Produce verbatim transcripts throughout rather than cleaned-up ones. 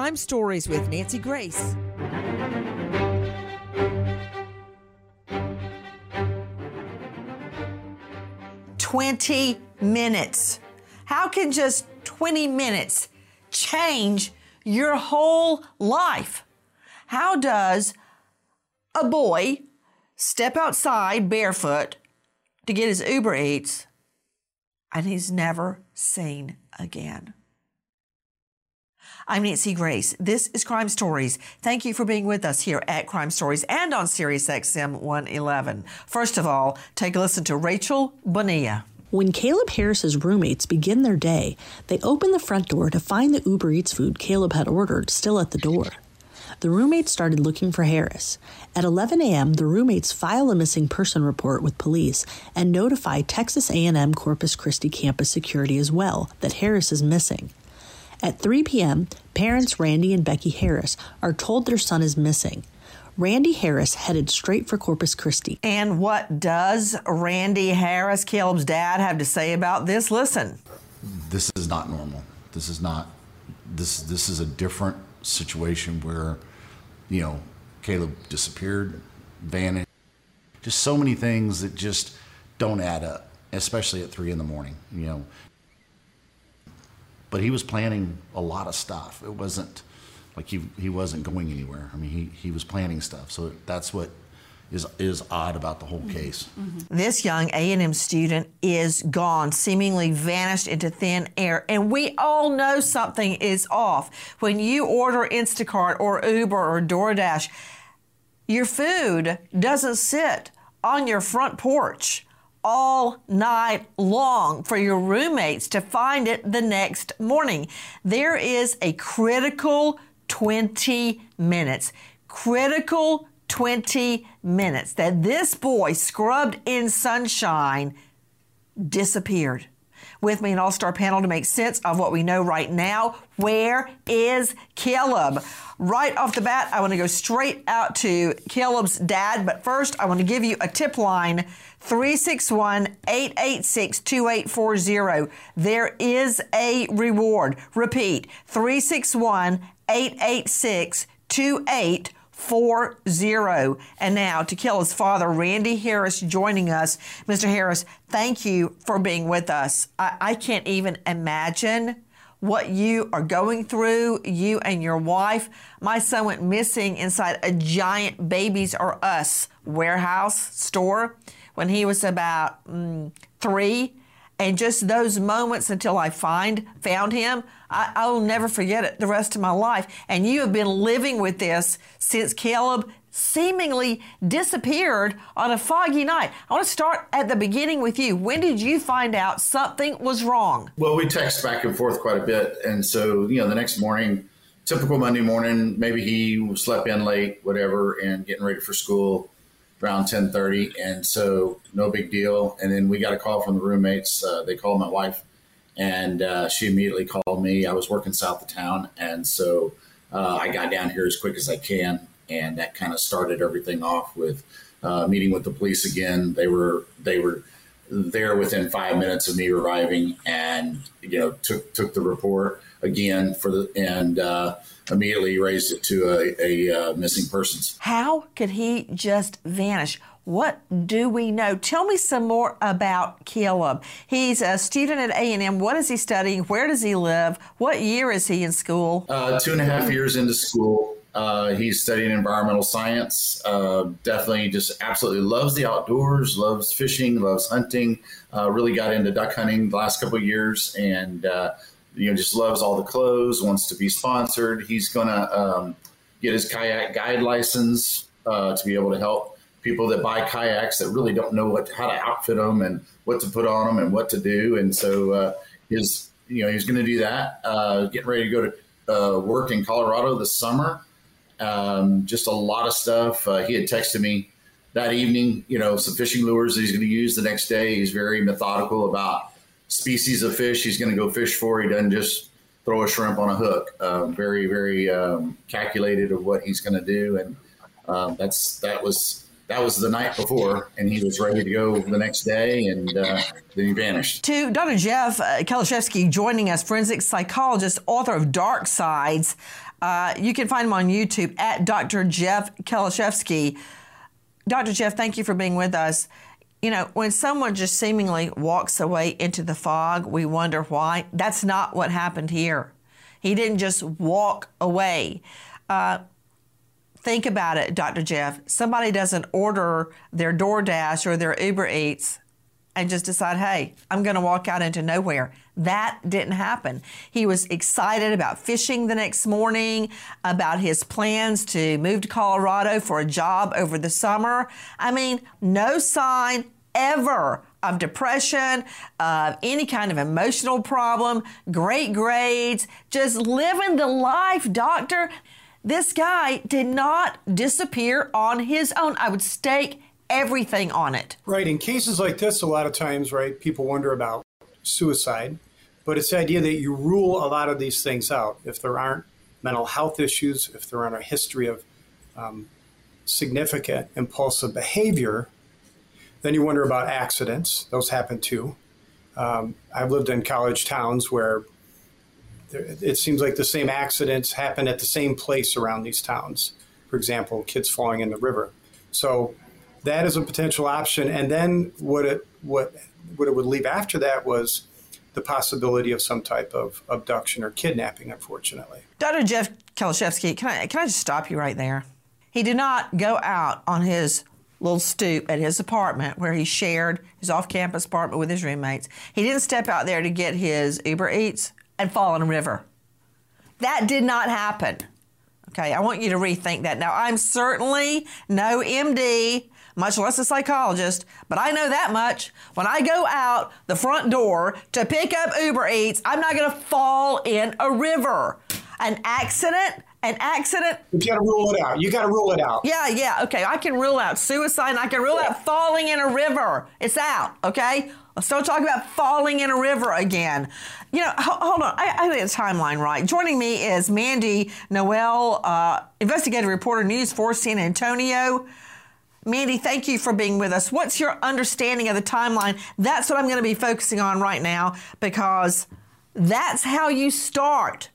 Crime Stories with Nancy Grace. twenty minutes. How can just twenty minutes change your whole life? How does a boy step outside barefoot to get his Uber Eats and he's never seen again? I'm Nancy Grace. This is Crime Stories. Thank you for being with us here at Crime Stories and on Sirius X M one eleven. First of all, take a listen to Rachel Bonilla. When Caleb Harris's roommates begin their day, they open the front door to find the Uber Eats food Caleb had ordered still at the door. The roommates started looking for Harris. At eleven a.m., the roommates file a missing person report with police and notify Texas A and M Corpus Christi campus security as well that Harris is missing. At three p.m., parents Randy and Becky Harris are told their son is missing. Randy Harris headed straight for Corpus Christi. And what does Randy Harris, Caleb's dad, have to say about this? Listen. This is not normal. This is not, this, this is a different situation where, you know, Caleb disappeared, vanished. Just so many things that just don't add up, especially at three in the morning, you know. But he was planning a lot of stuff. It wasn't like he he wasn't going anywhere. I mean, he, he was planning stuff. So that's what is is odd about the whole case. Mm-hmm. This young A and M student is gone, seemingly vanished into thin air. And we all know something is off. When you order Instacart or Uber or DoorDash, your food doesn't sit on your front porch all night long for your roommates to find it the next morning. There is a critical twenty minutes, critical twenty minutes that this boy scrubbed in sunshine disappeared. With me, an all-star panel to make sense of what we know right now. Where is Caleb? Right off the bat, I want to go straight out to Caleb's dad. But first, I want to give you a tip line, three six one, eight eight six, two eight four zero. There is a reward. Repeat, three six one, eight eight six, two eight four zero. And now to Caleb's father, Randy Harris, joining us. Mister Harris, thank you for being with us. I, I can't even imagine what you are going through, you and your wife. My son went missing inside a giant Babies R Us warehouse store when he was about mm, three. And just those moments until I find found him, I, I will never forget it the rest of my life. And you have been living with this since Caleb seemingly disappeared on a foggy night. I want to start at the beginning with you. When did you find out something was wrong? Well, we text back and forth quite a bit. And so, you know, the next morning, typical Monday morning, maybe he slept in late, whatever, and getting ready for school around ten thirty. And so no big deal. And then we got a call from the roommates. Uh, they called my wife and uh, she immediately called me. I was working south of town. And so uh, I got down here as quick as I can. And that kind of started everything off with uh, meeting with the police again. They were they were there within five minutes of me arriving, and you know took took the report again for the and uh, immediately raised it to a, a uh, missing persons. How could he just vanish? What do we know? Tell me some more about Caleb. He's a student at A and M. What is he studying? Where does he live? What year is he in school? Uh, two and a half years into school. Uh, he's studying environmental science. Uh, definitely just absolutely loves the outdoors, loves fishing, loves hunting, uh, really got into duck hunting the last couple of years, and uh, you know just loves all the clothes, wants to be sponsored. He's going to um, get his kayak guide license uh, to be able to help people that buy kayaks that really don't know what how to outfit them and what to put on them and what to do. And so uh, his, you know, he's going to do that, uh, getting ready to go to uh, work in Colorado this summer. Um, just a lot of stuff. Uh, he had texted me that evening, you know, some fishing lures that he's going to use the next day. He's very methodical about species of fish he's going to go fish for. He doesn't just throw a shrimp on a hook. Um, very, very um, calculated of what he's going to do. And um, that's that was that was the night before, and he was ready to go the next day, and uh, then he vanished. To Doctor Jeff uh, Kalashevsky joining us, forensic psychologist, author of Dark Sides. Uh, you can find him on YouTube at Doctor Jeff Kalashevsky. Doctor Jeff, thank you for being with us. You know, when someone just seemingly walks away into the fog, we wonder why. That's not what happened here. He didn't just walk away. Uh, think about it, Doctor Jeff. Somebody doesn't order their DoorDash or their Uber Eats and just decide, hey, I'm going to walk out into nowhere. That didn't happen. He was excited about fishing the next morning, about his plans to move to Colorado for a job over the summer. I mean, no sign ever of depression, of any kind of emotional problem, great grades, just living the life, doctor. This guy did not disappear on his own. I would stake everything on it. Right. In cases like this, a lot of times, right, people wonder about suicide, but it's the idea that you rule a lot of these things out. If there aren't mental health issues, if there aren't a history of um, significant impulsive behavior, then you wonder about accidents. Those happen too. Um, I've lived in college towns where there, it seems like the same accidents happen at the same place around these towns. For example, kids falling in the river. So that is a potential option. And then what it what what it would leave after that was the possibility of some type of abduction or kidnapping, unfortunately. Doctor Jeff Kalashevsky, can I, can I just stop you right there? He did not go out on his little stoop at his apartment where he shared his off-campus apartment with his roommates. He didn't step out there to get his Uber Eats and fall in a river. That did not happen. Okay, I want you to rethink that. Now, I'm certainly no M D, much less a psychologist, but I know that much. When I go out the front door to pick up Uber Eats, I'm not going to fall in a river. An accident, an accident. You got to rule it out. You got to rule it out. Yeah, yeah, okay. I can rule out suicide and I can rule out falling in a river. It's out, okay? Let's don't talk about falling in a river again. You know, hold on. I, I think the timeline right. Joining me is Mandy Noel, uh, investigative reporter, News four San Antonio. Mandy, thank you for being with us. What's your understanding of the timeline? That's what I'm going to be focusing on right now because that's how you start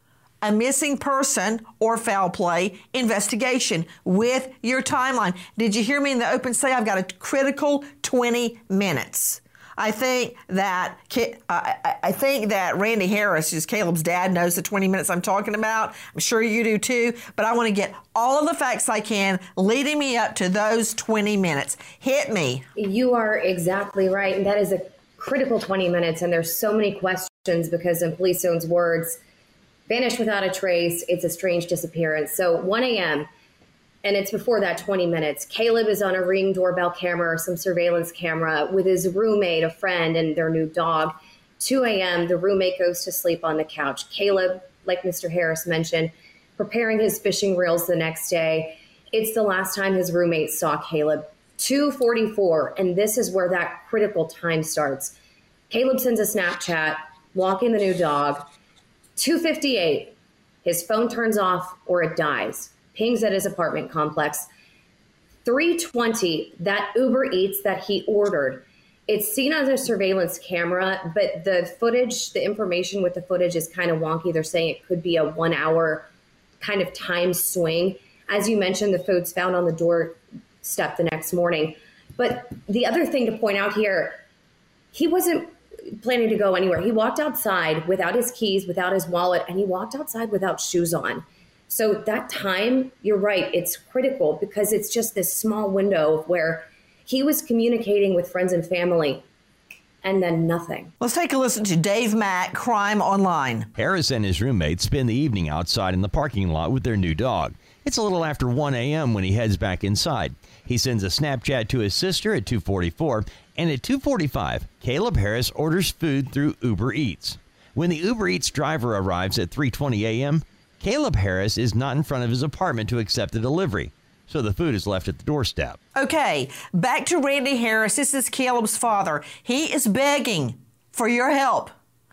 a missing person or foul play investigation with your timeline. Did you hear me in the open say I've got a critical twenty minutes? I think that uh, I think that Randy Harris, who's Caleb's dad, knows the twenty minutes I'm talking about. I'm sure you do too. But I want to get all of the facts I can, leading me up to those twenty minutes. Hit me. You are exactly right, and that is a critical twenty minutes. And there's so many questions because, in Police Zone's words, vanished without a trace. It's a strange disappearance. So one a.m. and it's before that twenty minutes. Caleb is on a Ring doorbell camera or some surveillance camera with his roommate, a friend, and their new dog. two a.m., the roommate goes to sleep on the couch. Caleb, like Mister Harris mentioned, preparing his fishing reels the next day. It's the last time his roommate saw Caleb. two forty-four, and this is where that critical time starts. Caleb sends a Snapchat, walking the new dog. two fifty-eight, his phone turns off or it dies. Pings at his apartment complex. three twenty, that Uber Eats that he ordered. It's seen on the surveillance camera, but the footage, the information with the footage is kind of wonky. They're saying it could be a one hour kind of time swing. As you mentioned, the food's found on the doorstep the next morning. But the other thing to point out here, he wasn't planning to go anywhere. He walked outside without his keys, without his wallet, and he walked outside without shoes on. So that time, you're right, it's critical because it's just this small window where he was communicating with friends and family and then nothing. Let's take a listen to Dave Mack, Crime Online. Harris and his roommate spend the evening outside in the parking lot with their new dog. It's a little after one a.m. when he heads back inside. He sends a Snapchat to his sister at two forty-four, and at two forty-five, Caleb Harris orders food through Uber Eats. When the Uber Eats driver arrives at three twenty a.m., Caleb Harris is not in front of his apartment to accept the delivery, so the food is left at the doorstep. Okay, back to Randy Harris. This is Caleb's father. He is begging for your help.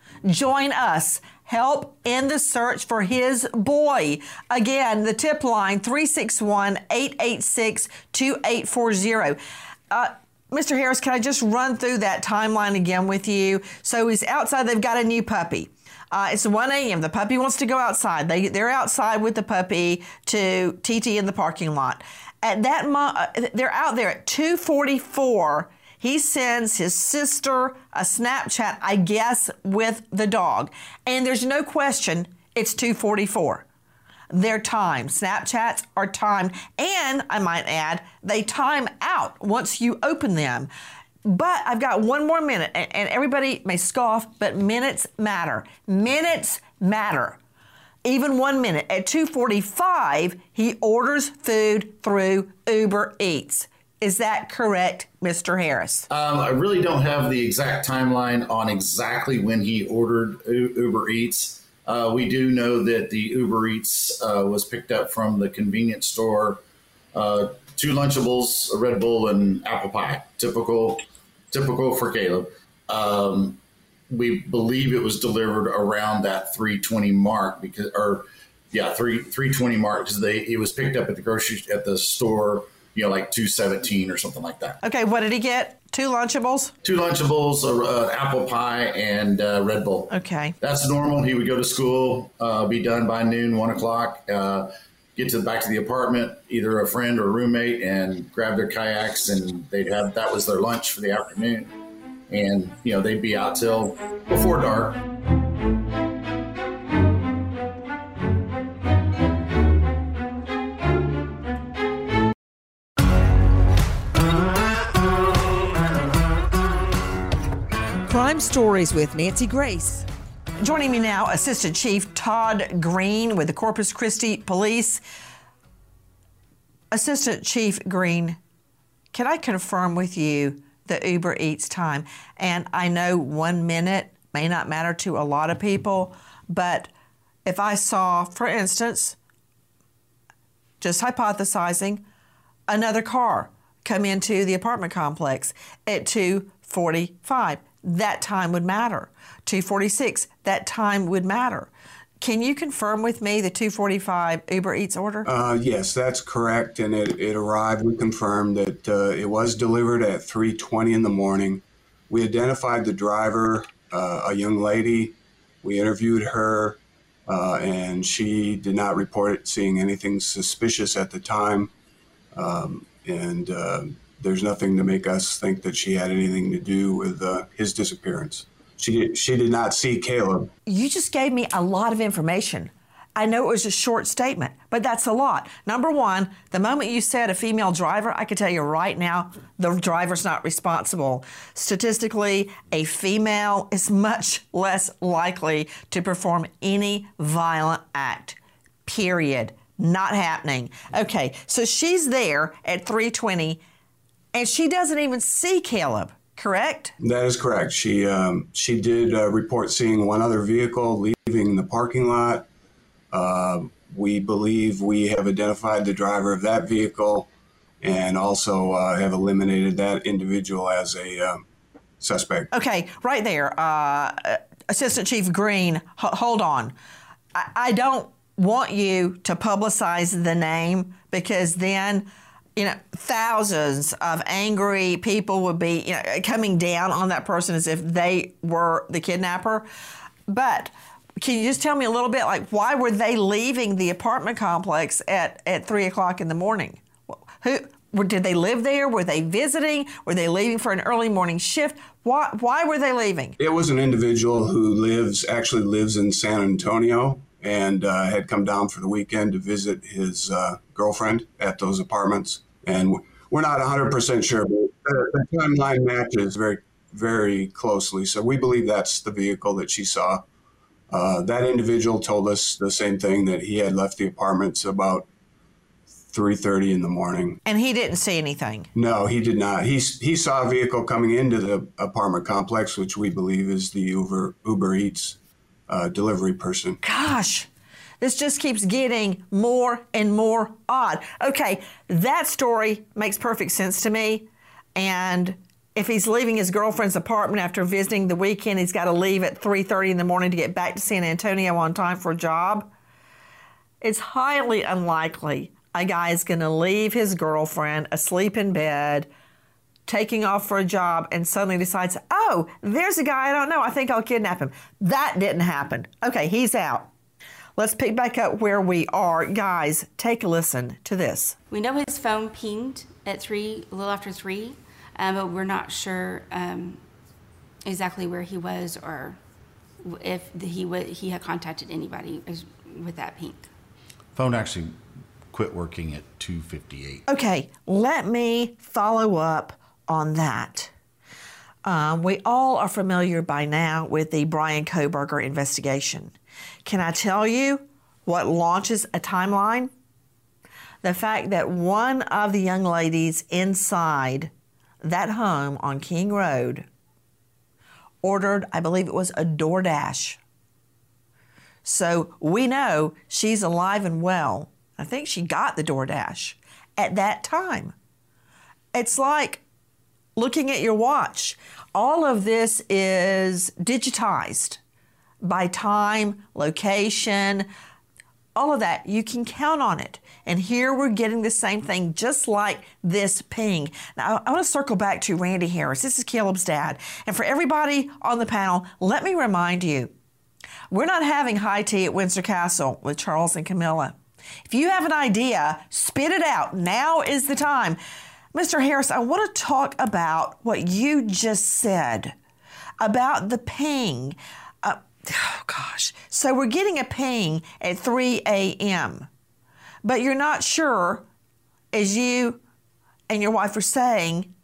Join us. Help in the search for his boy. Again, the tip line, three six one, eight eight six, two eight four zero. Uh, Mister Harris, can I just run through that timeline again with you? So he's outside. They've got a new puppy. Uh, it's one a.m. The puppy wants to go outside. They, they're outside with the puppy to T T in the parking lot. At that mo- they're out there at two forty-four. He sends his sister a Snapchat, I guess, with the dog. And there's no question it's two forty-four. They're timed. Snapchats are timed. And I might add, they time out once you open them. But I've got one more minute, and everybody may scoff, but minutes matter. Minutes matter. Even one minute. At two forty-five, he orders food through Uber Eats. Is that correct, Mister Harris? Um, I really don't have the exact timeline on exactly when he ordered U- Uber Eats. Uh, we do know that the Uber Eats uh, was picked up from the convenience store. Uh, two Lunchables, a Red Bull, and apple pie. Typical, typical for Caleb. Um, we believe it was delivered around that three twenty mark because, or yeah, three three twenty mark because they it was picked up at the grocery at the store. You know, like two seventeen or something like that. Okay, what did he get? Two Lunchables? Two Lunchables, an apple pie, and uh, Red Bull. Okay. That's normal. He would go to school, uh, be done by noon, one o'clock, uh, get to back to the apartment, either a friend or a roommate, and grab their kayaks, and they'd have that was their lunch for the afternoon. And, you know, they'd be out till before dark. Crime Stories with Nancy Grace. Joining me now, Assistant Chief Todd Green with the Corpus Christi Police. Assistant Chief Green, can I confirm with you the Uber Eats time? And I know one minute may not matter to a lot of people, but if I saw, for instance, just hypothesizing, another car come into the apartment complex at two forty-five, that time would matter. two forty-six, that time would matter. Can you confirm with me the two forty-five Uber Eats order? Uh, yes, that's correct. And it, it arrived. We confirmed that uh, it was delivered at three twenty in the morning. We identified the driver, uh, a young lady. We interviewed her, uh, and she did not report seeing anything suspicious at the time. Um, and uh, there's nothing to make us think that she had anything to do with uh, his disappearance. She did, she did not see Caleb. You just gave me a lot of information. I know it was a short statement, but that's a lot. Number one, the moment you said a female driver, I can tell you right now, the driver's not responsible. Statistically, a female is much less likely to perform any violent act, period. Not happening. Okay, so she's there at three twenty, and she doesn't even see Caleb, correct? That is correct. She um, she did uh, report seeing one other vehicle leaving the parking lot. Uh, we believe we have identified the driver of that vehicle and also uh, have eliminated that individual as a uh, suspect. Okay, right there. Uh, Assistant Chief Green, h- hold on. I-, I don't want you to publicize the name because then, you know, thousands of angry people would be, you know, coming down on that person as if they were the kidnapper. But can you just tell me a little bit, like, why were they leaving the apartment complex at, at three o'clock in the morning? Who did they live there? Were they visiting? Were they leaving for an early morning shift? Why, why were they leaving? It was an individual who lives, actually lives in San Antonio, and uh, had come down for the weekend to visit his uh, girlfriend at those apartments. And we're not one hundred percent sure, but the timeline matches very, very closely. So we believe that's the vehicle that she saw. Uh, that individual told us the same thing, that he had left the apartments about three thirty in the morning. And he didn't see anything? No, he did not. He, he saw a vehicle coming into the apartment complex, which we believe is the Uber, Uber Eats Uh, delivery person. Gosh, this just keeps getting more and more odd. Okay, that story makes perfect sense to me. And if he's leaving his girlfriend's apartment after visiting the weekend, he's got to leave at three thirty in the morning to get back to San Antonio on time for a job. It's highly unlikely a guy is going to leave his girlfriend asleep in bed taking off for a job and suddenly decides, oh, there's a guy I don't know. I think I'll kidnap him. That didn't happen. Okay, he's out. Let's pick back up where we are. Guys, take a listen to this. We know his phone pinged at three, a little after three, um, but we're not sure um, exactly where he was or if he w- he had contacted anybody with that ping. Phone actually quit working at two fifty-eight. Okay, let me follow up on that. Um, we all are familiar by now with the Bryan Kohberger investigation. Can I tell you what launches a timeline? The fact that one of the young ladies inside that home on King Road ordered, I believe it was a DoorDash. So we know she's alive and well. I think she got the DoorDash at that time. It's like looking at your watch. All of this is digitized by time, location, all of that. You can count on it. And here we're getting the same thing, just like this ping. Now, I want to circle back to Randy Harris. This is Caleb's dad. And for everybody on the panel, let me remind you, we're not having high tea at Windsor Castle with Charles and Camilla. If you have an idea, spit it out. Now is the time. Mister Harris, I want to talk about what you just said about the ping. Uh, oh, gosh. So we're getting a ping at three a.m., but you're not sure, as you and your wife were saying,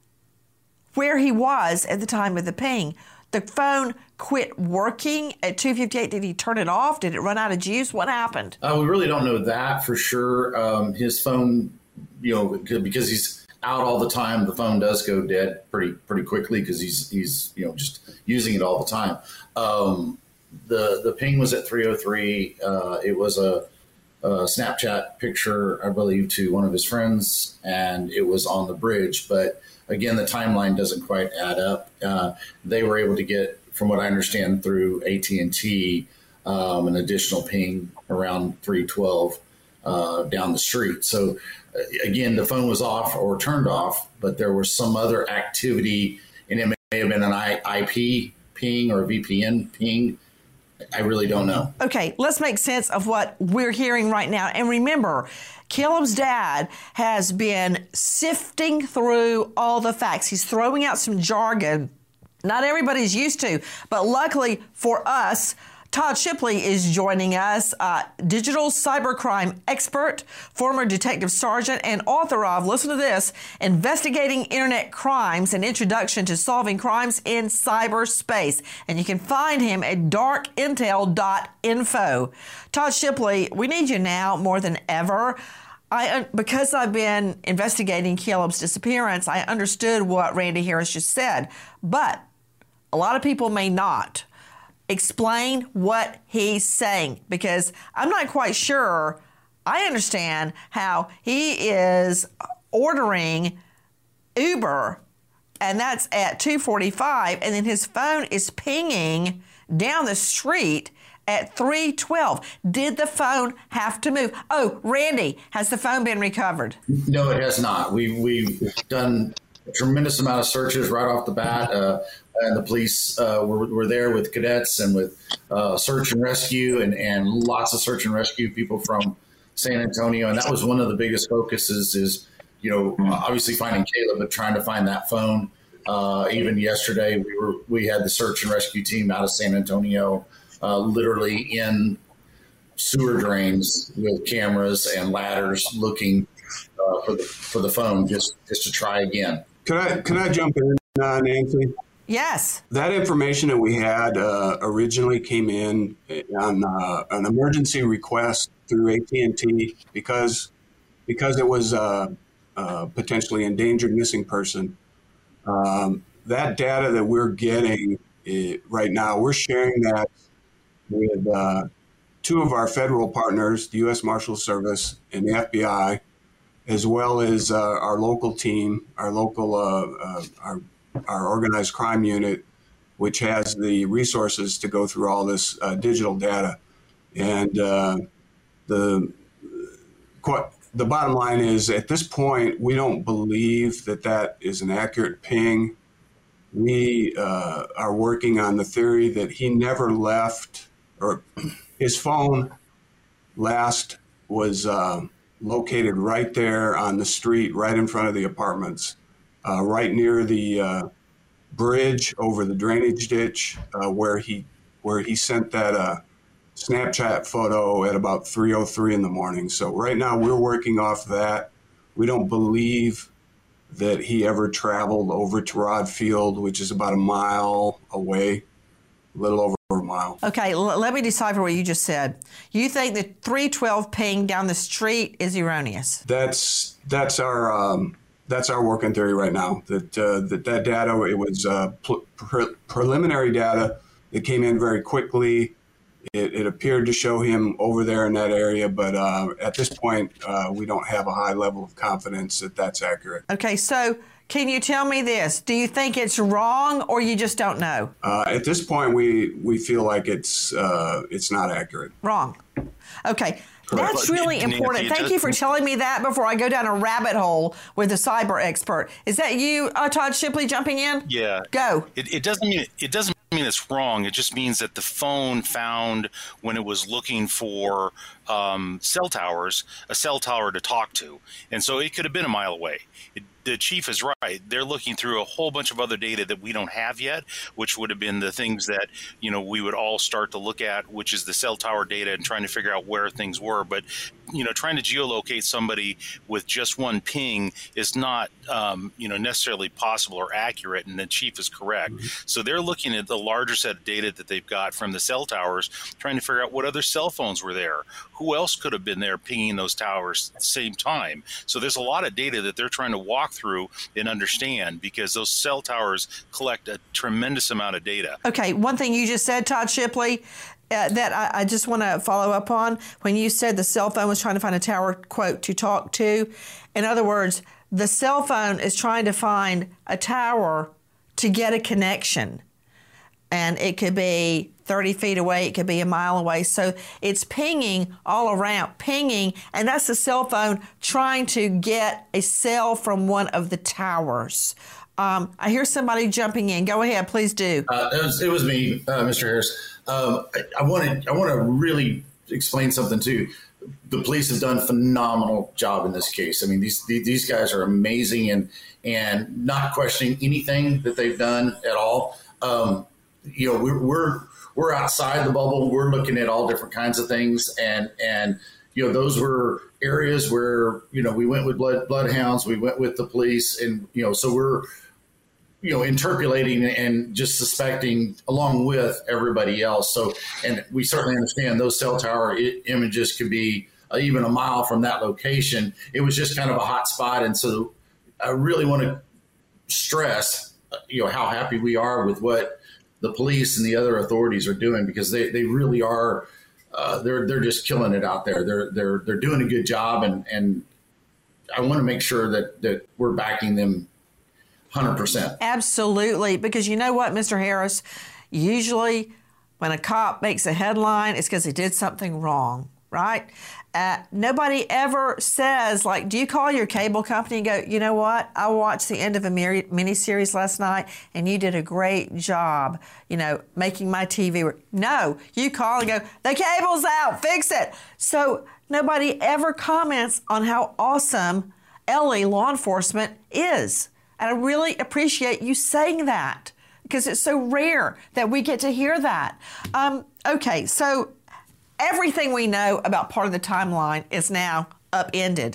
where he was at the time of the ping. The phone quit working at two fifty-eight. Did he turn it off? Did it run out of juice? What happened? Uh, we really don't know that for sure. Um, his phone, you know, because he's out all the time, the phone does go dead pretty pretty quickly because he's he's you know just using it all the time. Um, the the ping was at three oh three. Uh, it was a, a Snapchat picture, I believe, to one of his friends, and it was on the bridge. But again, the timeline doesn't quite add up. Uh, they were able to get, from what I understand, through A T and T, um, an additional ping around three twelve uh, down the street. So uh, again, the phone was off or turned off, but there was some other activity, and it may have been an I P ping or a V P N ping. I really don't know. Okay, let's make sense of what we're hearing right now. And remember, Caleb's dad has been sifting through all the facts. He's throwing out some jargon not everybody's used to, but luckily for us, Todd Shipley is joining us, uh, digital cybercrime expert, former detective sergeant, and author of, listen to this, Investigating Internet Crimes, an Introduction to Solving Crimes in Cyberspace. And you can find him at dark intel dot info. Todd Shipley, we need you now more than ever. I, because I've been investigating Caleb's disappearance, I understood what Randy Harris just said, but a lot of people may not. Explain what he's saying, because I'm not quite sure I understand how he is ordering Uber, and that's at two forty-five, and then his phone is pinging down the street at three twelve. Did the phone have to move? Oh, Randy, has the phone been recovered? No, it has not. We, we've done a tremendous amount of searches right off the bat. Uh, and the police uh, were, were there with cadets and with uh, search and rescue and, and lots of search and rescue people from San Antonio. And that was one of the biggest focuses is, you know, obviously finding Caleb, but trying to find that phone. Uh, even yesterday, we were we had the search and rescue team out of San Antonio, uh, literally in sewer drains with cameras and ladders looking uh, for the for the phone just just to try again. Can I can I jump in, uh, Nancy? Yes. That information that we had uh, originally came in on uh, an emergency request through A T and T because because it was a, a potentially endangered missing person. Um, that data that we're getting it, right now, we're sharing that with uh, two of our federal partners, the U S Marshals Service and the F B I, as well as uh, our local team, our local uh, uh, our our organized crime unit, which has the resources to go through all this uh, digital data. And uh, the the bottom line is, at this point, we don't believe that that is an accurate ping. We uh, are working on the theory that he never left, or his phone last was uh, located right there on the street, right in front of the apartments, uh, right near the uh, bridge over the drainage ditch, uh, where he where he sent that uh, Snapchat photo at about three oh three in the morning. So right now we're working off that. We don't believe that he ever traveled over to Rod Field, which is about a mile away, a little over a mile. Okay, l- let me decipher what you just said. You think the three twelve ping down the street is erroneous? That's that's our um, that's our working theory right now. That uh, that that data, it was uh, pre- pre- preliminary data that came in very quickly. It, it appeared to show him over there in that area, but uh, at this point, uh, we don't have a high level of confidence that that's accurate. Okay, so can you tell me this? Do you think it's wrong, or you just don't know? Uh, at this point, we we feel like it's uh, it's not accurate. Wrong. Okay. That's really important. Thank you for telling me that before I go down a rabbit hole with a cyber expert. Is that you, uh, Todd Shipley, jumping in? Yeah. Go. It, it doesn't mean it doesn't mean it's wrong. It just means that the phone found when it was looking for um, cell towers, a cell tower to talk to, and so it could have been a mile away. It, the chief is right. They're looking through a whole bunch of other data that we don't have yet, which would have been the things that, you know, we would all start to look at, which is the cell tower data and trying to figure out where things were. But, you know, trying to geolocate somebody with just one ping is not, um, you know, necessarily possible or accurate. And the chief is correct. Mm-hmm. So they're looking at the larger set of data that they've got from the cell towers, trying to figure out what other cell phones were there. Who else could have been there pinging those towers at the same time? So there's a lot of data that they're trying to walk through and understand, because those cell towers collect a tremendous amount of data. Okay, one thing you just said, Todd Shipley, uh, that I, I just want to follow up on. When you said the cell phone was trying to find a tower, quote, to talk to, in other words, the cell phone is trying to find a tower to get a connection. And it could be thirty feet away, it could be a mile away. So it's pinging all around, pinging, and that's the cell phone trying to get a cell from one of the towers. Um, I hear somebody jumping in. Go ahead, please do. Uh, it, was, it was me, uh, Mister Harris. Um, I, I want to I want to really explain something too. The police have done a phenomenal job in this case. I mean, these these guys are amazing, and and not questioning anything that they've done at all. Um, you know, we're, we're we're outside the bubble. We're looking at all different kinds of things, and and you know, those were areas where, you know, we went with blood bloodhounds, we went with the police, and you know, so we're, you know, interpolating and just suspecting along with everybody else. So, and we certainly understand those cell tower I- images could be uh, even a mile from that location. It was just kind of a hot spot, and so I really want to stress, uh, you know, how happy we are with what the police and the other authorities are doing, because they, they really are, uh, they're, they're just killing it out there. They're, they're, they're doing a good job. And, and I want to make sure that, that we're backing them one hundred percent. Absolutely. Because you know what, Mister Harris, usually when a cop makes a headline, it's because he did something wrong, right? Uh, nobody ever says, like, do you call your cable company and go, you know what, I watched the end of a miniseries last night and you did a great job, you know, making my T V work. No, you call and go, the cable's out, fix it. So nobody ever comments on how awesome L A law enforcement is. And I really appreciate you saying that, because it's so rare that we get to hear that. Um, okay, so everything we know about part of the timeline is now upended.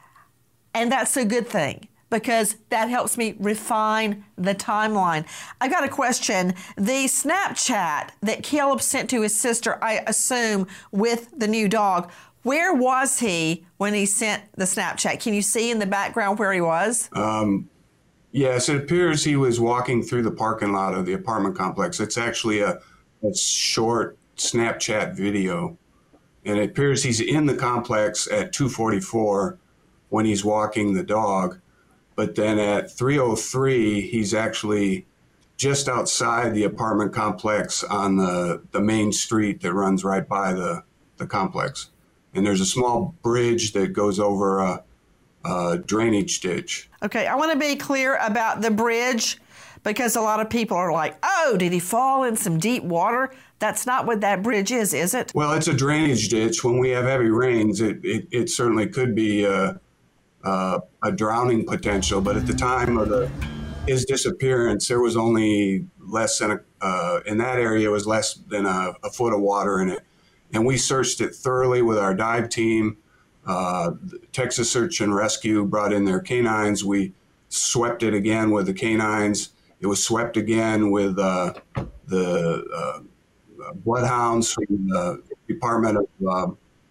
And that's a good thing, because that helps me refine the timeline. I got a question. The Snapchat that Caleb sent to his sister, I assume, with the new dog, where was he when he sent the Snapchat? Can you see in the background where he was? Um, yes, it appears he was walking through the parking lot of the apartment complex. It's actually a, a short Snapchat video, and it appears he's in the complex at two forty-four when he's walking the dog, but then at three oh three he's actually just outside the apartment complex on the, the main street that runs right by the, the complex. and there's a small bridge that goes over a, a drainage ditch. Okay, I want to be clear about the bridge because a lot of people are like, oh, did he fall in some deep water? That's not what that bridge is, is it? Well, it's a drainage ditch. When we have heavy rains, it, it, it certainly could be uh, uh, a drowning potential. But at the time of the, his disappearance, there was only less than, a, uh, in that area, was less than a, a foot of water in it. And we searched it thoroughly with our dive team. Uh, Texas Search and Rescue brought in their canines. We swept it again with the canines. It was swept again with uh, the uh, bloodhounds from the Department of uh,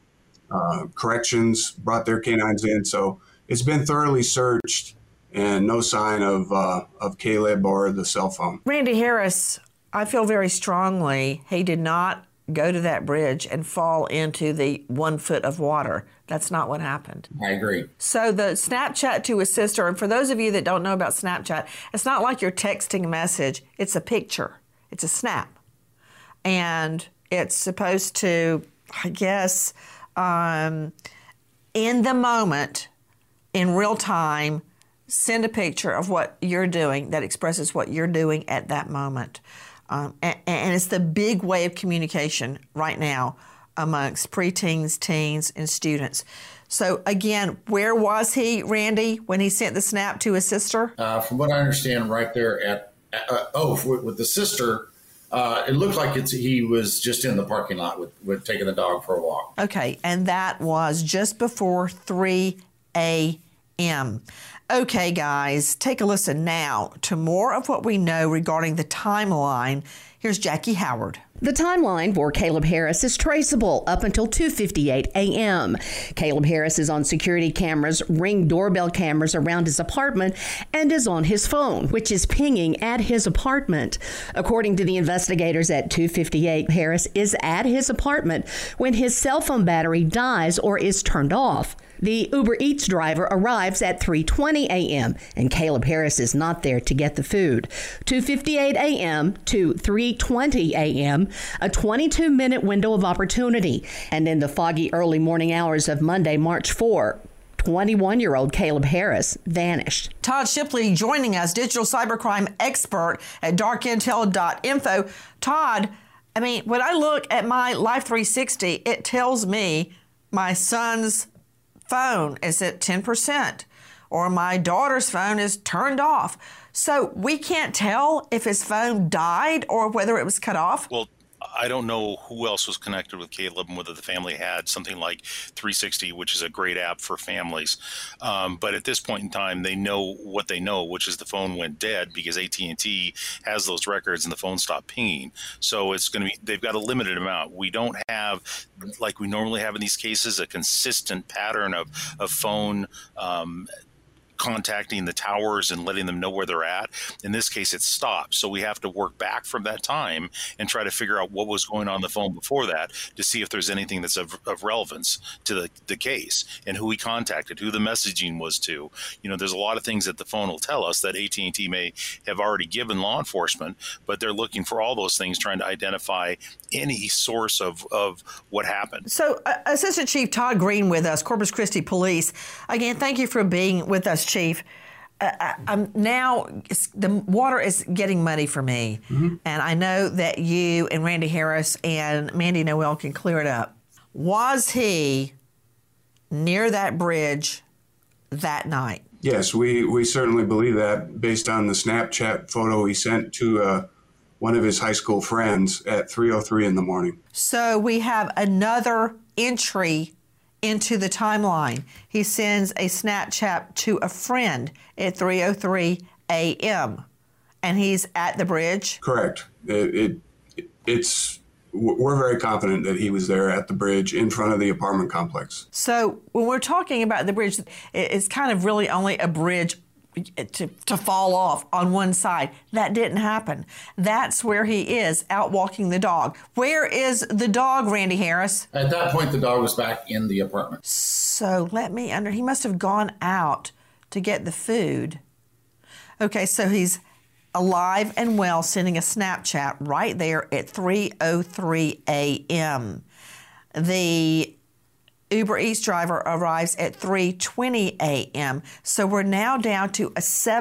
uh, Corrections brought their canines in. So it's been thoroughly searched and no sign of uh, of Caleb or the cell phone. Randy Harris, I feel very strongly he did not go to that bridge and fall into the one foot of water. That's not what happened. I agree. So the Snapchat to his sister, and for those of you that don't know about Snapchat, it's not like you're texting a message. It's a picture. It's a snap. And it's supposed to, I guess, um, in the moment, in real time, send a picture of what you're doing that expresses what you're doing at that moment. Um, and, and it's the big way of communication right now amongst preteens, teens, and students. So again, where was he, Randy, when he sent the snap to his sister? Uh, from what I understand, right there at, uh, oh, with, with the sister, uh, it looked like it's he was just in the parking lot with, with taking the dog for a walk. Okay, and that was just before three a.m. Okay, guys, take a listen now to more of what we know regarding the timeline. Here's Jackie Howard. The timeline for Caleb Harris is traceable up until two fifty-eight a.m. Caleb Harris is on security cameras, Ring doorbell cameras around his apartment, and is on his phone, which is pinging at his apartment. According to the investigators at two fifty-eight, Harris is at his apartment when his cell phone battery dies or is turned off. The Uber Eats driver arrives at three twenty a.m. and Caleb Harris is not there to get the food. two fifty-eight a.m. to three twenty a.m., a twenty-two minute window of opportunity. And in the foggy early morning hours of Monday, March fourth, twenty-one-year-old Caleb Harris vanished. Todd Shipley joining us, digital cybercrime expert at dark intel dot info. Todd, I mean, when I look at my Life three sixty, it tells me my son's phone is at ten percent or my daughter's phone is turned off. So we can't tell if his phone died or whether it was cut off. Well, I don't know who else was connected with Caleb and whether the family had something like three sixty, which is a great app for families. Um, but at this point in time, they know what they know, which is the phone went dead because A T and T has those records and the phone stopped pinging. So it's going to be, they've got a limited amount. We don't have, like we normally have in these cases, a consistent pattern of, of phone um, contacting the towers and letting them know where they're at. In this case, it stopped. So we have to work back from that time and try to figure out what was going on the phone before that to see if there's anything that's of, of relevance to the, the case and who he contacted, who the messaging was to. You know, there's a lot of things that the phone will tell us that A T and T may have already given law enforcement, but they're looking for all those things, trying to identify any source of, of what happened. So uh, Assistant Chief Todd Green with us, Corpus Christi Police. Again, thank you for being with us, Chief. Uh, I'm now, the water is getting muddy for me, mm-hmm. and I know that you and Randy Harris and Mandy Noel can clear it up. Was he near that bridge that night? Yes, we, we certainly believe that based on the Snapchat photo he sent to uh, one of his high school friends at three oh three in the morning. So we have another entry into the timeline. He sends a Snapchat to a friend at three oh three a.m. and he's at the bridge? Correct. It, it it's we're very confident that he was there at the bridge in front of the apartment complex. So when we're talking about the bridge, it's kind of really only a bridge to, to fall off on one side. That didn't happen. That's where he is, out walking the dog. Where is the dog, Randy Harris? At that point, the dog was back in the apartment. So let me under, he must have gone out to get the food. Okay, so he's alive and well, sending a Snapchat right there at three oh three a.m. The Uber Eats driver arrives at three twenty a.m. So we're now down to a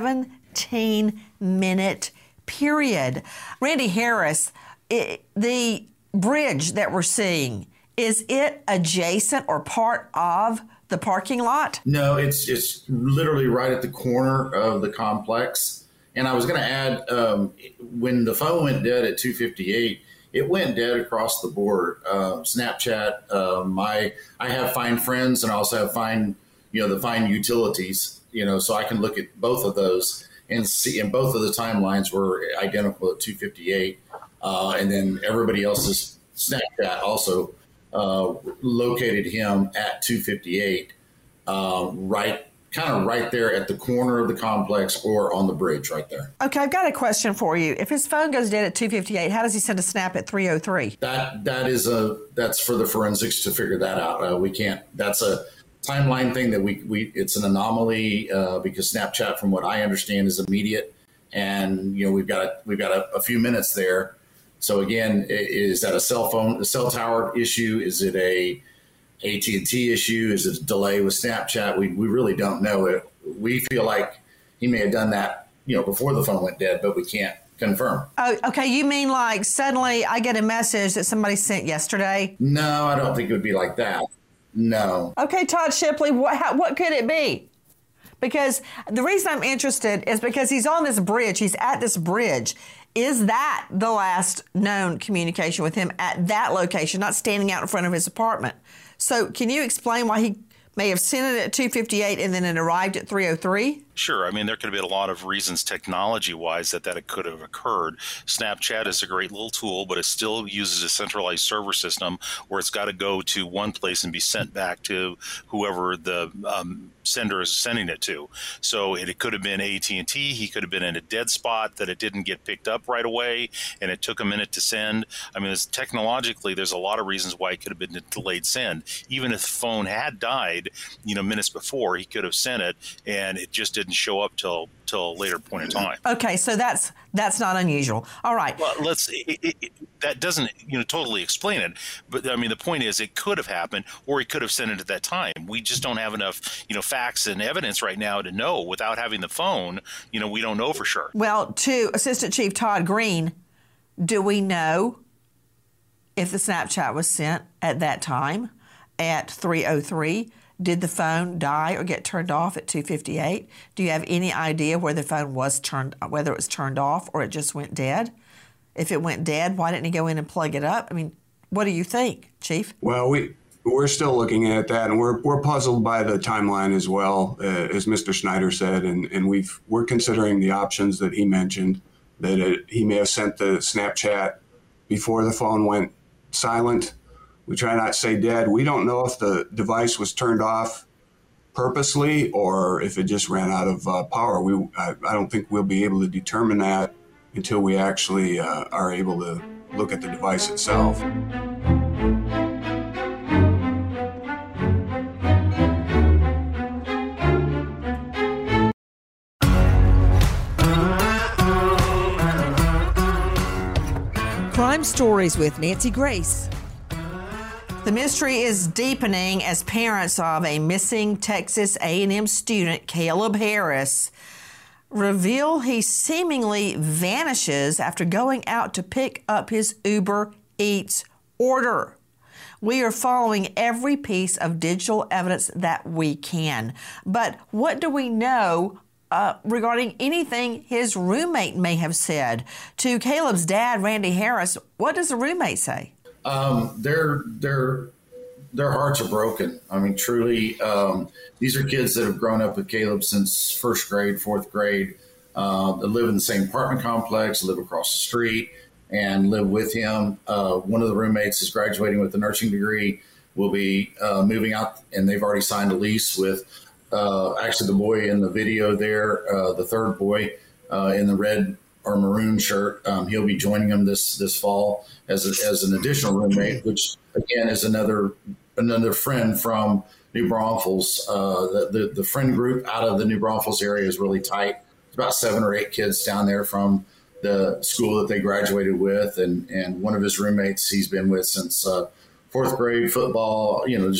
seventeen-minute period. Randy Harris, it, the bridge that we're seeing, is it adjacent or part of the parking lot? No, it's it's literally right at the corner of the complex. And I was going to add, um, when the phone went dead at two fifty-eight, it went dead across the board. Uh, Snapchat, uh, my I have Find Friends, and I also have Find, you know, the Find Utilities, you know, so I can look at both of those and see, and both of the timelines were identical at two fifty-eight. Uh, and then everybody else's Snapchat also uh, located him at two fifty-eight, uh, right kind of right there at the corner of the complex or on the bridge right there. Okay, I've got a question for you. If his phone goes dead at two fifty-eight, how does he send a snap at three oh three? That that is a that's for the forensics to figure that out. Uh, we can't. That's a timeline thing that we we. It's an anomaly uh, because Snapchat, from what I understand, is immediate, and you know we've got a, we've got a, a few minutes there. So again, is that a cell phone, a cell tower issue? Is it a A T and T issue? Is it a delay with Snapchat? We we really don't know. It. We feel like he may have done that, you know, before the phone went dead, but we can't confirm. Oh, okay. You mean like suddenly I get a message that somebody sent yesterday? No, I don't think it would be like that. No. Okay, Todd Shipley, what how, what could it be? Because the reason I'm interested is because he's on this bridge. He's at this bridge. Is that the last known communication with him at that location, not standing out in front of his apartment? So can you explain why he may have sent it at two fifty-eight and then it arrived at three oh three? Sure. I mean, there could have been a lot of reasons technology-wise that that it could have occurred. Snapchat is a great little tool, but it still uses a centralized server system where it's got to go to one place and be sent back to whoever the um, sender is sending it to. So it, it could have been A T and T. He could have been in a dead spot that it didn't get picked up right away, and it took a minute to send. I mean, it's, technologically, there's a lot of reasons why it could have been a delayed send. Even if the phone had died, you know, minutes before, he could have sent it, and it just didn't show up till till a later point in time. Okay, so that's that's not unusual. All right. Well, let's. It, it, it, that doesn't, you know, totally explain it. But I mean, the point is, it could have happened, or he could have sent it at that time. We just don't have enough, you know, facts and evidence right now to know. Without having the phone, you know, we don't know for sure. Well, to Assistant Chief Todd Green, do we know if the Snapchat was sent at that time at three oh three? Did the phone die or get turned off at two fifty-eight? Do you have any idea where the phone was turned, whether it was turned off or it just went dead? If it went dead, why didn't he go in and plug it up? I mean, what do you think, Chief? Well, we we're still looking at that, and we're we're puzzled by the timeline as well, uh, as Mister Schneider said, and and we've we're considering the options that he mentioned, that it, he may have sent the Snapchat before the phone went silent. We try not to say dead. We don't know if the device was turned off purposely or if it just ran out of uh, power. We I, I don't think we'll be able to determine that until we actually uh, are able to look at the device itself. Crime Stories with Nancy Grace. The mystery is deepening as parents of a missing Texas A and M student, Caleb Harris, reveal he seemingly vanishes after going out to pick up his Uber Eats order. We are following every piece of digital evidence that we can. But what do we know uh, regarding anything his roommate may have said? To Caleb's dad, Randy Harris, what does the roommate say? Um, their their their hearts are broken. I mean, truly, um, these are kids that have grown up with Caleb since first grade, fourth grade. Uh, they live in the same apartment complex, live across the street, and live with him. Uh, one of the roommates is graduating with a nursing degree, will be uh, moving out, and they've already signed a lease with uh, actually the boy in the video there, uh, the third boy uh, in the red or maroon shirt. Um, he'll be joining them this this fall as a, as an additional roommate, which again is another another friend from New Braunfels. Uh, the, the the friend group out of the New Braunfels area is really tight. There's about seven or eight kids down there from the school that they graduated with, and and one of his roommates he's been with since uh, fourth grade, football. You know, just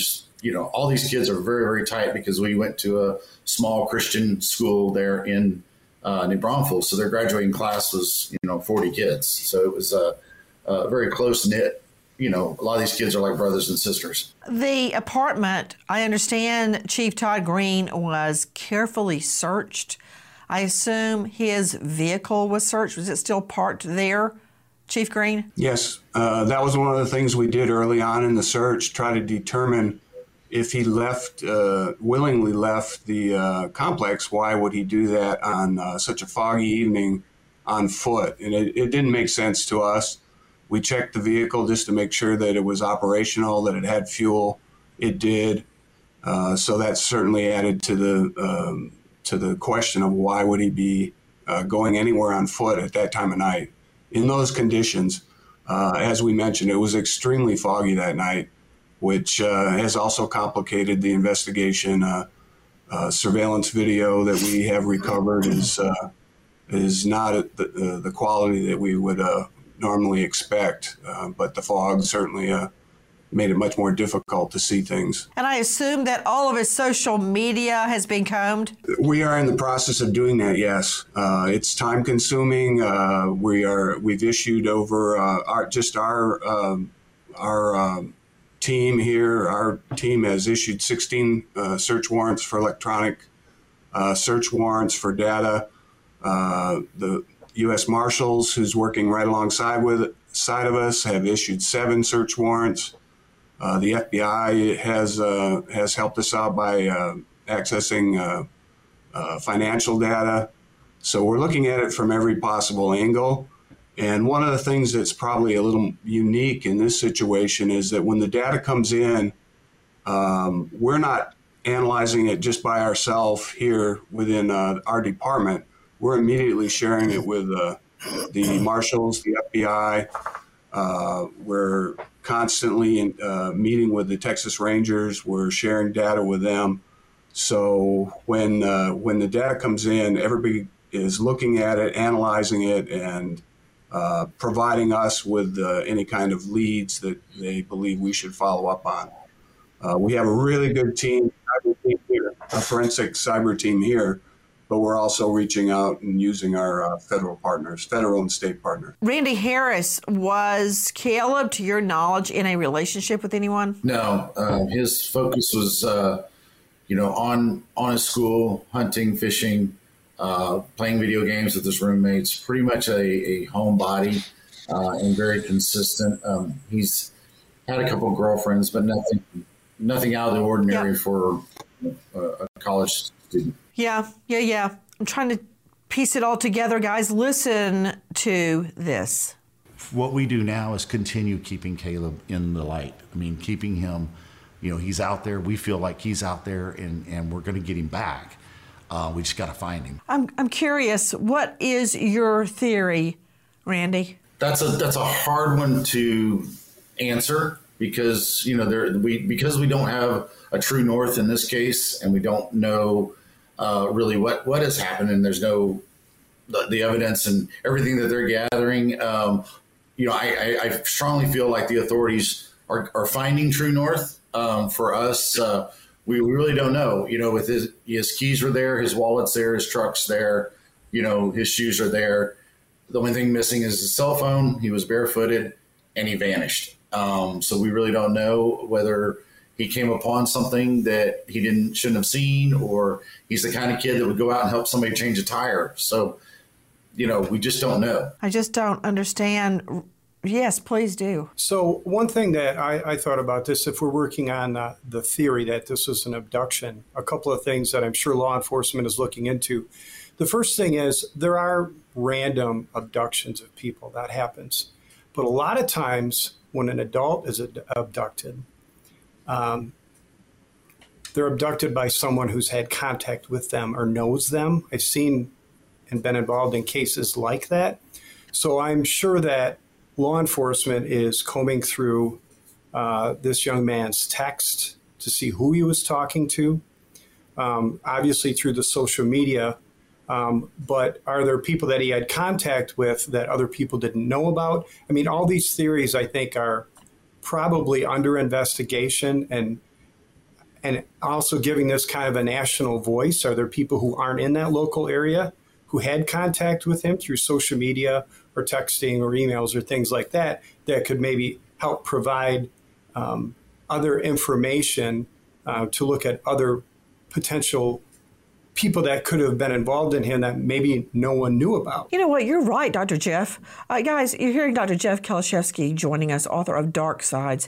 you know, all these kids are very, very tight because we went to a small Christian school there in uh, New Braunfels. So their graduating class was, you know, forty kids. So it was a, a very close knit. You know, a lot of these kids are like brothers and sisters. The apartment, I understand Chief Todd Green was carefully searched. I assume his vehicle was searched. Was it still parked there, Chief Green? Yes, uh, that was one of the things we did early on in the search, try to determine if he left, uh, willingly left the uh, complex. Why would he do that on uh, such a foggy evening on foot? And it, it didn't make sense to us. We checked the vehicle just to make sure that it was operational, that it had fuel. It did. Uh, so that certainly added to the um, to the question of why would he be uh, going anywhere on foot at that time of night. In those conditions, uh, as we mentioned, it was extremely foggy that night, which uh, has also complicated the investigation. Uh, uh, surveillance video that we have recovered is uh, is not at the, uh, the quality that we would uh, normally expect, uh, but the fog certainly uh, made it much more difficult to see things. And I assume that all of his social media has been combed? We are in the process of doing that, yes. Uh, it's time consuming. Uh, we are, we've issued over uh, our, just our, um, our um, team here, our team has issued sixteen uh, search warrants for electronic uh, search warrants for data. Uh, the U S Marshals, who's working right alongside with side of us, have issued seven search warrants. Uh, the F B I has uh, has helped us out by uh, accessing uh, uh, financial data. So we're looking at it from every possible angle. And one of the things that's probably a little unique in this situation is that when the data comes in, um, we're not analyzing it just by ourselves here within uh, our department. We're immediately sharing it with uh, the marshals, the F B I. Uh, we're constantly in, uh, meeting with the Texas Rangers. We're sharing data with them. So when uh, when the data comes in, everybody is looking at it, analyzing it, and uh, providing us with uh, any kind of leads that they believe we should follow up on. Uh, we have a really good team, cyber team here, a forensic cyber team here. But we're also reaching out and using our uh, federal partners, federal and state partners. Randy Harris, was Caleb, to your knowledge, in a relationship with anyone? No, uh, his focus was, uh, you know, on on his school, hunting, fishing, uh, playing video games with his roommates. Pretty much a, a homebody uh, and very consistent. Um, he's had a couple of girlfriends, but nothing nothing out of the ordinary yeah. for a, a college student. Yeah, yeah, yeah. I'm trying to piece it all together, guys. Listen to this. What we do now is continue keeping Caleb in the light. I mean, keeping him, you know, he's out there. We feel like he's out there, and, and we're going to get him back. Uh, we just got to find him. I'm I'm curious. What is your theory, Randy? That's a that's a hard one to answer because you know there we because we don't have a true north in this case, and we don't know. Uh, really what, what has happened, and there's no the, the evidence and everything that they're gathering. Um, you know, I, I, I strongly feel like the authorities are, are finding true north. Um, for us, uh, we really don't know. You know, with his his keys were there, his wallet's there, his truck's there. You know, his shoes are there. The only thing missing is his cell phone. He was barefooted, and he vanished. Um, so we really don't know whether he came upon something that he didn't shouldn't have seen, or he's the kind of kid that would go out and help somebody change a tire. So, you know, we just don't know. I just don't understand. Yes, please do. So one thing that I, I thought about this, if we're working on uh, the theory that this was an abduction, a couple of things that I'm sure law enforcement is looking into. The first thing is there are random abductions of people. That happens. But a lot of times when an adult is ad- abducted, Um, they're abducted by someone who's had contact with them or knows them. I've seen and been involved in cases like that. So I'm sure that law enforcement is combing through uh, this young man's text to see who he was talking to, um, obviously through the social media. Um, but are there people that he had contact with that other people didn't know about? I mean, all these theories, I think, are probably under investigation, and and also giving this kind of a national voice. Are there people who aren't in that local area who had contact with him through social media or texting or emails or things like that, that could maybe help provide um, other information uh, to look at other potential people that could have been involved in him that maybe no one knew about? You know what? You're right, Doctor Jeff. Uh, guys, you're hearing Doctor Jeff Kalashevsky joining us, author of Dark Sides.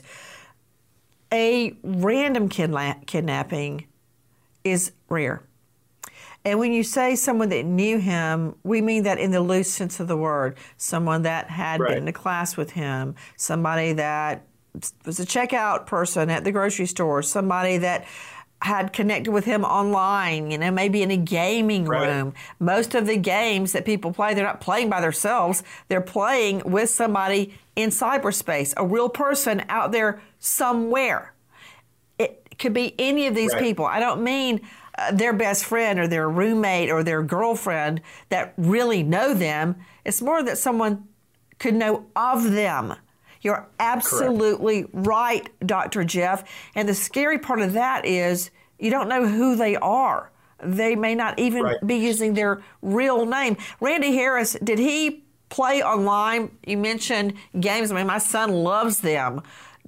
A random kidna- kidnapping is rare. And when you say someone that knew him, we mean that in the loose sense of the word. Someone that had Right. been in a class with him, somebody that was a checkout person at the grocery store, somebody that had connected with him online, you know, maybe in a gaming Right. room. Most of the games that people play, they're not playing by themselves. They're playing with somebody in cyberspace, a real person out there somewhere. It could be any of these Right. people. I don't mean uh, their best friend or their roommate or their girlfriend that really know them. It's more that someone could know of them. You're absolutely right, Doctor Jeff. And the scary part of that is you don't know who they are. They may not even Right. be using their real name. Randy Harris, did he play online? You mentioned games. I mean, my son loves them.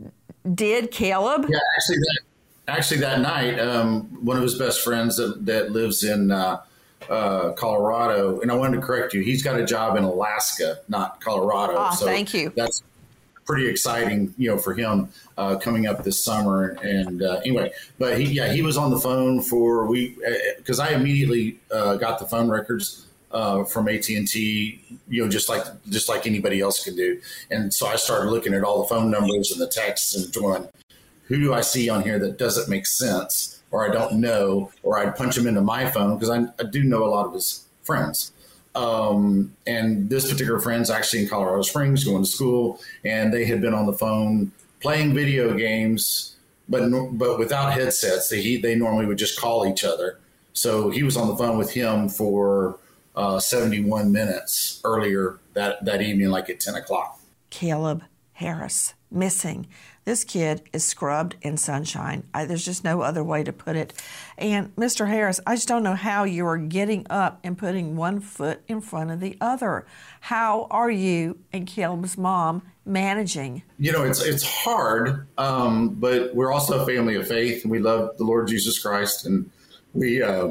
Did Caleb? Yeah, actually, that, actually that night, um, one of his best friends that, that lives in uh, uh, Colorado, and I wanted to correct you, he's got a job in Alaska, not Colorado. Ah, so thank you. That's pretty exciting, you know, for him uh, coming up this summer. And uh, anyway, but he, yeah, he was on the phone for we because I immediately uh, got the phone records uh, from A T and T, you know, just like just like anybody else can do. And so I started looking at all the phone numbers and the texts and going, who do I see on here that doesn't make sense, or I don't know, or I'd punch him into my phone because I, I do know a lot of his friends. Um, and this particular friend's actually in Colorado Springs going to school, and they had been on the phone playing video games, but but without headsets. They, he, they normally would just call each other. So he was on the phone with him for uh, seventy-one minutes earlier that, that evening, like at ten o'clock. Caleb Harris, missing. This kid is scrubbed in sunshine. I, there's just no other way to put it. And Mister Harris, I just don't know how you are getting up and putting one foot in front of the other. How are you and Caleb's mom managing? You know, it's it's hard, um, but we're also a family of faith, and we love the Lord Jesus Christ, and we, uh,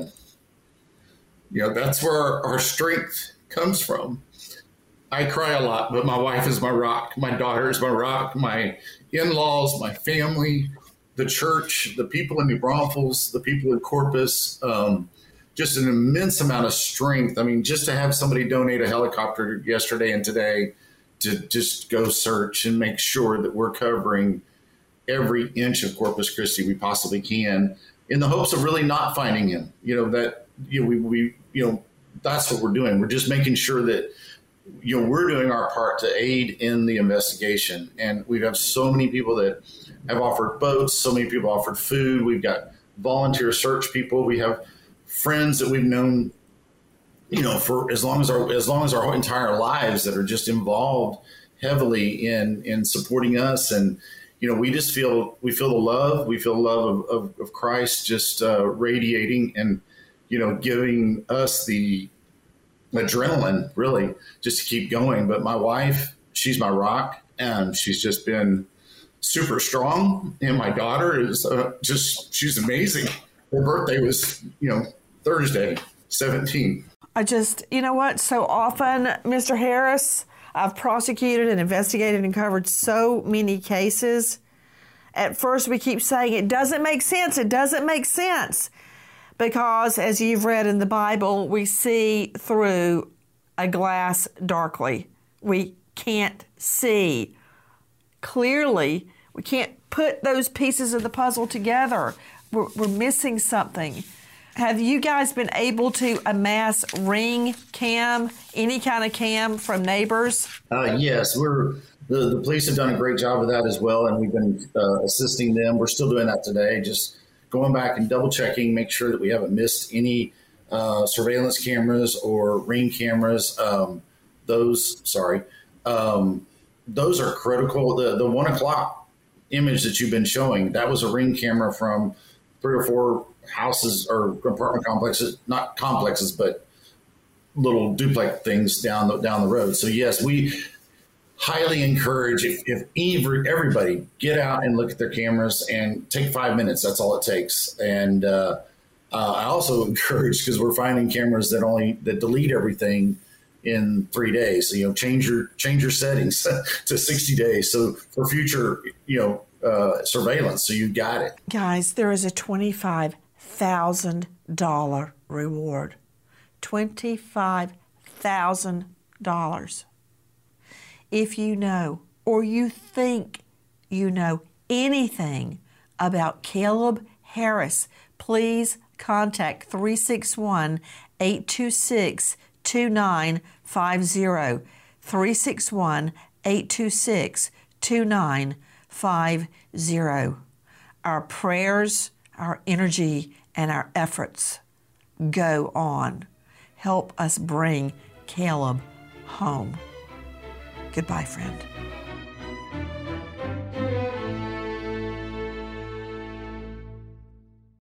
you know, that's where our, our strength comes from. I cry a lot, but my wife is my rock. My daughter is my rock. My in-laws, my family, the church, the people in New Braunfels, the people in Corpus, um, just an immense amount of strength. I mean, just to have somebody donate a helicopter yesterday and today to just go search and make sure that we're covering every inch of Corpus Christi we possibly can, in the hopes of really not finding him. You know, that, you know, we, we you know, that's what we're doing. We're just making sure that, you know, we're doing our part to aid in the investigation. And we have so many people that have offered boats, so many people offered food. We've got volunteer search people. We have friends that we've known, you know, for as long as our as long as our entire lives that are just involved heavily in in supporting us. And, you know, we just feel we feel the love. We feel the love of, of, of Christ just uh, radiating and, you know, giving us the adrenaline, really, just to keep going. But my wife, she's my rock, and she's just been super strong. And my daughter is uh, just, she's amazing. Her birthday was, you know, Thursday, seventeen. I just, you know what, so often, Mister Harris, I've prosecuted and investigated and covered so many cases. At first, we keep saying it doesn't make sense. It doesn't make sense. Because, as you've read in the Bible, we see through a glass darkly. We can't see clearly. We can't put those pieces of the puzzle together. We're, we're missing something. Have you guys been able to amass Ring cam, any kind of cam from neighbors? Uh, yes, we're the, the police have done a great job of that as well, and we've been uh, assisting them. We're still doing that today, just going back and double checking, make sure that we haven't missed any uh, surveillance cameras or Ring cameras. Um, those, sorry, um, those are critical. The the one o'clock image that you've been showing, that was a Ring camera from three or four houses or apartment complexes, not complexes, but little duplex things down the, down the road. So yes, we highly encourage if, if every, everybody get out and look at their cameras and take five minutes. That's all it takes. And uh, uh, I also encourage, because we're finding cameras that only that delete everything in three days. So, you know, change your change your settings to sixty days. So for future, you know, uh, surveillance. So you got it, guys. There is a twenty-five thousand dollar reward. Twenty-five thousand dollars. If you know or you think you know anything about Caleb Harris, please contact three six one, eight two six, two nine five zero. three six one, eight two six, two nine five zero. Our prayers, our energy, and our efforts go on. Help us bring Caleb home. Goodbye, friend.